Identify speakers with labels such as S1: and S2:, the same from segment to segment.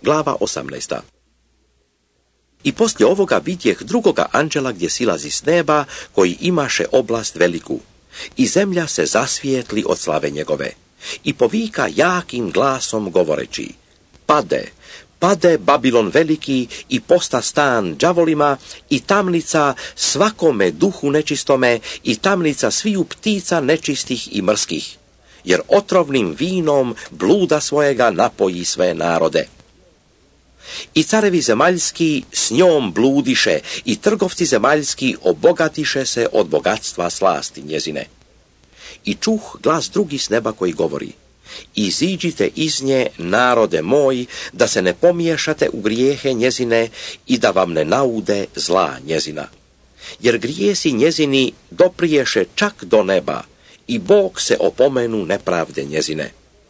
S1: Glava 18. I poslije ovoga vidjeh drugoga anđela gdje silazi s neba, koji imaše oblast veliku. I zemlja se zasvijetli od slave njegove. I povika jakim glasom govoreći: Pade, pade Babilon veliki i posta stan đavolima i tamnica svakome duhu nečistome i tamnica sviju ptica nečistih i mrskih, jer otrovnim vinom bluda svojega napoji sve narode. I carevi zemaljski s njom bludiše i trgovci zemaljski obogatiše se od bogatstva slasti njezine. I čuh glas drugi s neba koji govori: Iziđite iz nje, narode moj, da se ne pomiješate u grijehe njezine i da vam ne naude zla njezina. Jer grijesi njezini dopriješe čak do neba i Bog se opomenu nepravde njezine.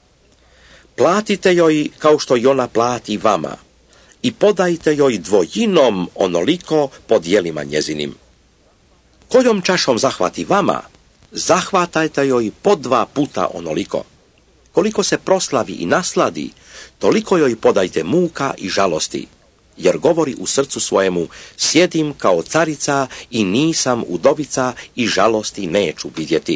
S1: Platite joj kao što i ona plati vama i podajte joj dvojinom onoliko po djelima njezinim. Kojom čašom zahvati vama, zahvatajte joj po 2 puta onoliko. Koliko se proslavi i nasladi, toliko joj podajte muka i žalosti, jer govori u srcu svojemu: sjedim kao carica i nisam udovica i žalosti neću vidjeti.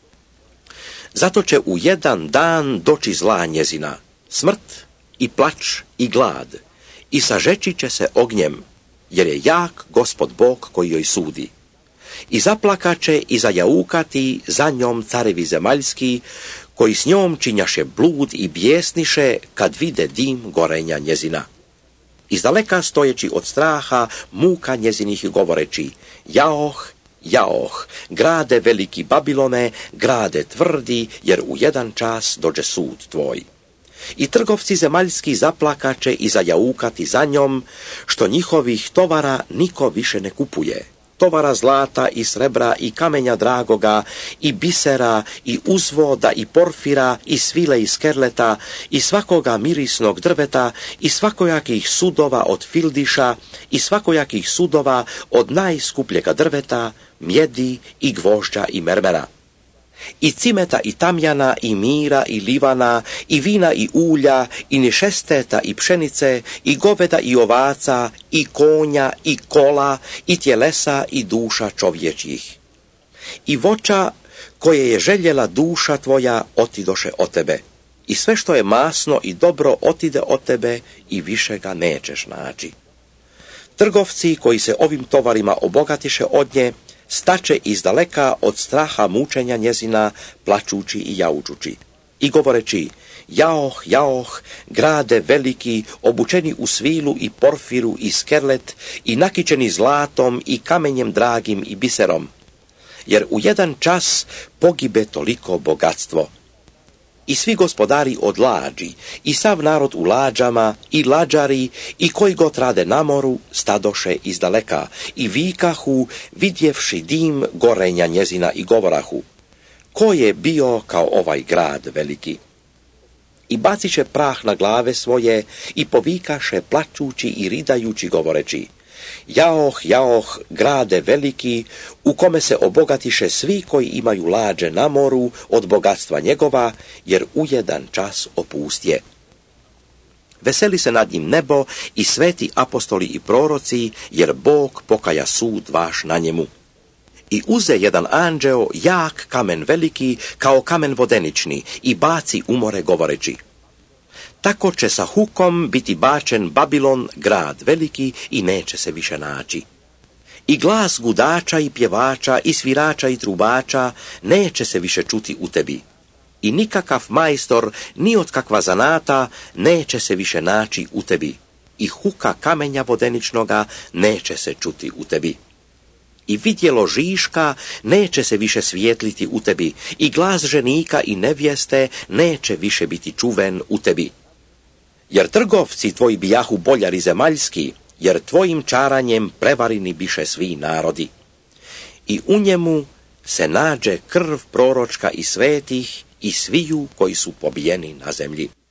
S1: Zato će u jedan dan doći zla njezina, smrt i plač i glad, i sažeći će se ognjem, jer je jak Gospod Bog koji joj sudi. I zaplakaće i zajaukati za njom carevi zemaljski, koji s njom činjaše blud i bijesniše kad vide dim gorenja njezina. Izdaleka stojeći od straha muka njezinih govoreći: Jaoh, jaoh, grade veliki Babilone, grade tvrdi, jer u jedan čas dođe sud tvoj. I trgovci zemaljski zaplakaće i zajaukati za njom, što njihovih tovara niko više ne kupuje. Tovara zlata i srebra i kamenja dragoga i bisera i uzvoda i porfira i svile i skerleta i svakoga mirisnog drveta i svakojakih sudova od fildiša i svakojakih sudova od najskupljega drveta, mjedi i gvožđa i mermera. I cimeta i tamjana i mira i livana i vina i ulja i nišesteta i pšenice i goveda i ovaca i konja i kola i tjelesa i duša čovječjih. I voća koje je željela duša tvoja otidoše od tebe. I sve što je masno i dobro otide od tebe i više ga nećeš naći. Trgovci koji se ovim tovarima obogatiše od nje, stače izdaleka od straha mučenja njezina, plačući i jaučući. I govoreći: Jaoh, jaoh, grade veliki, obučeni u svilu i porfiru i skerlet i nakičeni zlatom i kamenjem dragim i biserom. Jer u jedan čas pogibe toliko bogatstvo. I svi gospodari od lađi, i sav narod u lađama, i lađari, i koji god rade na moru, stadoše izdaleka, i vikahu, vidjevši dim gorenja njezina i govorahu: Ko je bio kao ovaj grad veliki? I baciše prah na glave svoje, i povikaše plačući i ridajući govoreći: Jaoh, jaoh, grade veliki, u kome se obogatiše svi koji imaju lađe na moru od bogatstva njegova, jer u jedan čas opustje. Veseli se nad njim nebo i sveti apostoli i proroci, jer Bog pokaja sud vaš na njemu. I uze jedan anđeo jak kamen veliki, kao kamen vodenični, i baci u more govoreći: Tako će sa hukom biti bačen Babilon, grad veliki, i neće se više naći. I glas gudača i pjevača i svirača i trubača neće se više čuti u tebi. I nikakav majstor, ni od kakva zanata, neće se više naći u tebi. I huka kamenja vodeničnoga neće se čuti u tebi. I vidjelo žiška neće se više svijetliti u tebi. I glas ženika i nevjeste neće više biti čuven u tebi. Jer trgovci tvoji bijahu boljari zemaljski, jer tvojim čaranjem prevarini biše svi narodi. I u njemu se nađe krv proročka i svetih i sviju koji su pobijeni na zemlji.